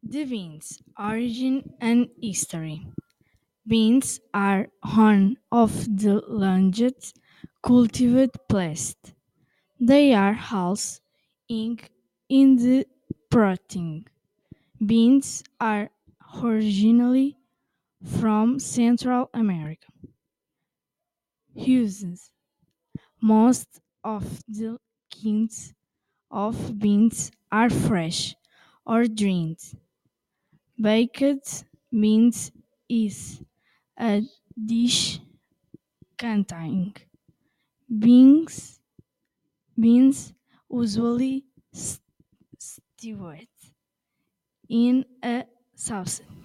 The beans' origin and history. Beans are one of the largest cultivated plants. They are also in the protein. Beans are originally from Central America. Uses. Most of the kinds of beans are fresh or dried. Baked beans is a dish containing beans, beans usually stewed in a sauce.